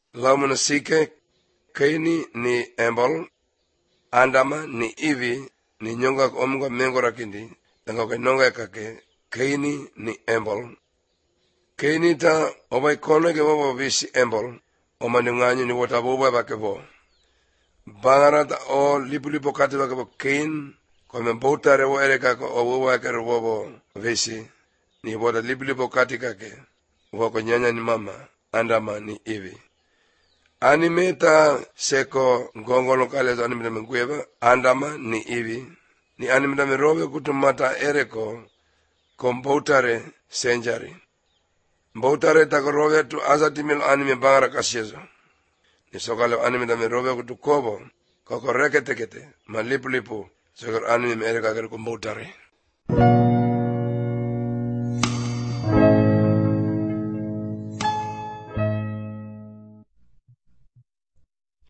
Lamuna sike, Kaini ni Embol, Andama ni Ivi, ni nyonga omga mengora kindi, tanga ke nonga kake, Kaini ni Embol. Kaini ta obai kono ke bobo visi Embol, omanunganyo ni wata bobo ba ke bo. Bangarata o lipu kati ba ke bo Kain, kome botare wo ere kako o bobo ke bobo visi, ni wata lipu kati kake, wako nyanya ni mama, Andama ni Ivi. Anime ta seko gongolo kale to anime me gueva Andama ni Ivi ni anime me robe kutumata ereko kombautare senjari bautare ta ko robe tu azatimil anime bangara kasyezo ni sokale anime me robe kutu kobo ko rekete kete malipu sokor anime ereka kombautare